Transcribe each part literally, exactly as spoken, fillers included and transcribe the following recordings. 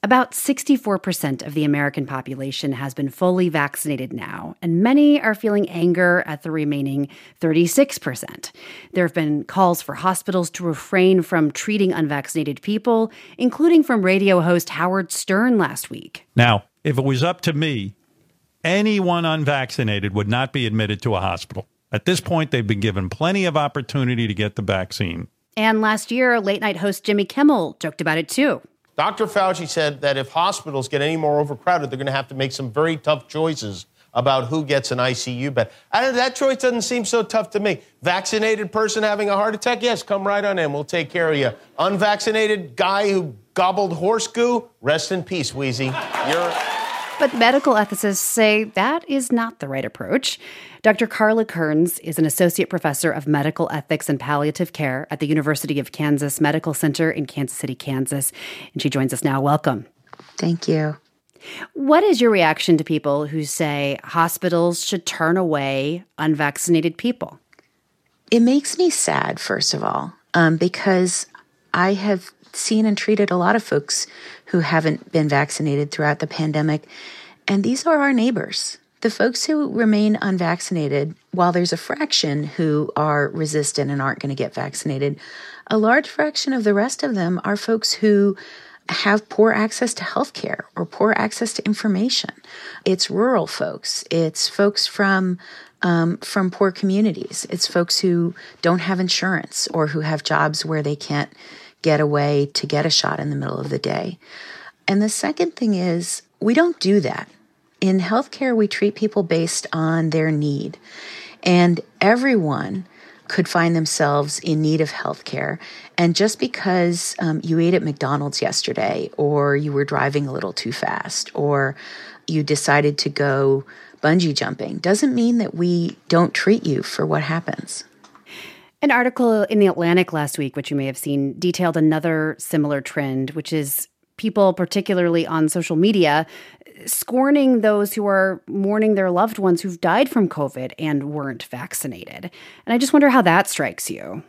About sixty-four percent of the American population has been fully vaccinated now, and many are feeling anger at the remaining thirty-six percent. There have been calls for hospitals to refrain from treating unvaccinated people, including from radio host Howard Stern last week. Now, if it was up to me, anyone unvaccinated would not be admitted to a hospital. At this point, they've been given plenty of opportunity to get the vaccine. And last year, late-night host Jimmy Kimmel joked about it, too. Doctor Fauci said that if hospitals get any more overcrowded, they're going to have to make some very tough choices about who gets an I C U bed. I, that choice doesn't seem so tough to me. Vaccinated person having a heart attack? Yes, come right on in. We'll take care of you. Unvaccinated guy who gobbled horse goo? Rest in peace, Wheezy. You're... But medical ethicists say that is not the right approach. Doctor Carla Kearns is an associate professor of medical ethics and palliative care at the University of Kansas Medical Center in Kansas City, Kansas. And she joins us now. Welcome. Thank you. What is your reaction to people who say hospitals should turn away unvaccinated people? It makes me sad, first of all, um, because I have seen and treated a lot of folks who haven't been vaccinated throughout the pandemic. And these are our neighbors. The folks who remain unvaccinated, while there's a fraction who are resistant and aren't going to get vaccinated, a large fraction of the rest of them are folks who have poor access to healthcare or poor access to information. It's rural folks. It's folks from um, from poor communities. It's folks who don't have insurance or who have jobs where they can't get away to get a shot in the middle of the day. And the second thing is, we don't do that. In healthcare, we treat people based on their need. And everyone could find themselves in need of healthcare. And just because um, you ate at McDonald's yesterday, or you were driving a little too fast, or you decided to go bungee jumping, doesn't mean that we don't treat you for what happens. An article in The Atlantic last week, which you may have seen, detailed another similar trend, which is people, particularly on social media, scorning those who are mourning their loved ones who've died from COVID and weren't vaccinated. And I just wonder how that strikes you.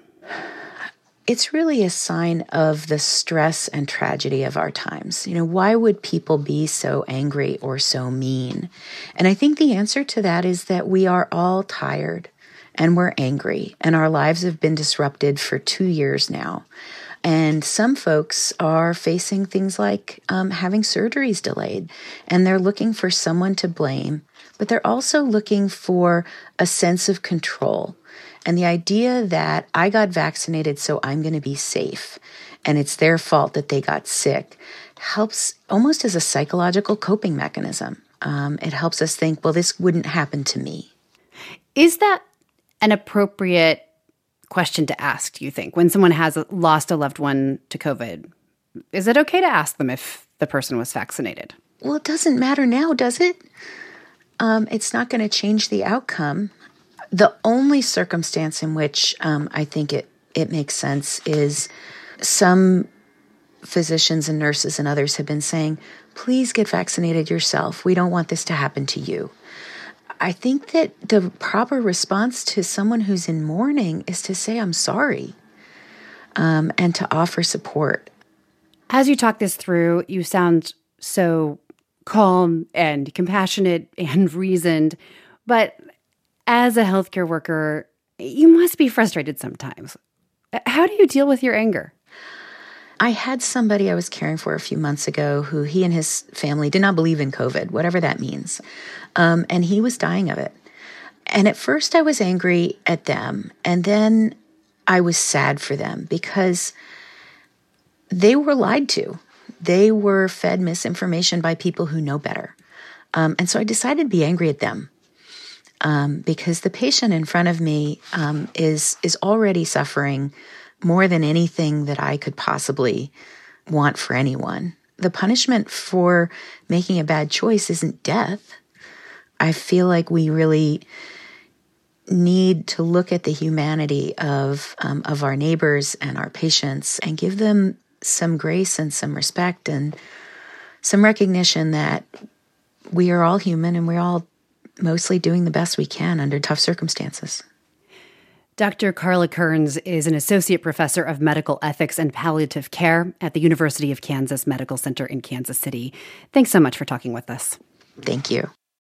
It's really a sign of the stress and tragedy of our times. You know, why would people be so angry or so mean? And I think the answer to that is that we are all tired. And we're angry, and our lives have been disrupted for two years now. And some folks are facing things like um, having surgeries delayed, and they're looking for someone to blame, but they're also looking for a sense of control. And the idea that I got vaccinated, so I'm going to be safe, and it's their fault that they got sick, helps almost as a psychological coping mechanism. Um, it helps us think, well, this wouldn't happen to me. Is that an appropriate question to ask, do you think, when someone has lost a loved one to COVID? Is it okay to ask them if the person was vaccinated? Well, it doesn't matter now, does it? Um, it's not going to change the outcome. The only circumstance in which um, I think it, it makes sense is some physicians and nurses and others have been saying, please get vaccinated yourself. We don't want this to happen to you. I think that the proper response to someone who's in mourning is to say, I'm sorry, um, and to offer support. As you talk this through, you sound so calm and compassionate and reasoned. But as a healthcare worker, you must be frustrated sometimes. How do you deal with your anger? I had somebody I was caring for a few months ago who he and his family did not believe in COVID, whatever that means. Um, and he was dying of it. And at first I was angry at them. And then I was sad for them because they were lied to. They were fed misinformation by people who know better. Um, and so I decided to be angry at them. Um, because the patient in front of me um, is is already suffering more than anything that I could possibly want for anyone. The punishment for making a bad choice isn't death. I feel like we really need to look at the humanity of um, of our neighbors and our patients and give them some grace and some respect and some recognition that we are all human and we're all mostly doing the best we can under tough circumstances. Doctor Carla Kearns is an associate professor of medical ethics and palliative care at the University of Kansas Medical Center in Kansas City. Thanks so much for talking with us. Thank you.